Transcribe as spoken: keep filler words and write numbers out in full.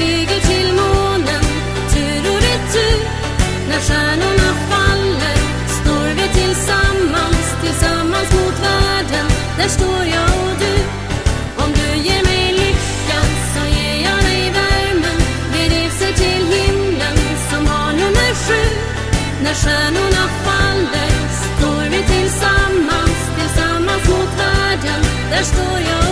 flyger till månen, tur och retur. När stjärnorna faller står vi tillsammans, tillsammans mot världen. Där står jag och du. Om du ger mig lyckan så ger jag dig värmen. Vi reser till himlen som har nummer sju. När stjärnorna faller står vi tillsammans, tillsammans mot världen. Där står jag och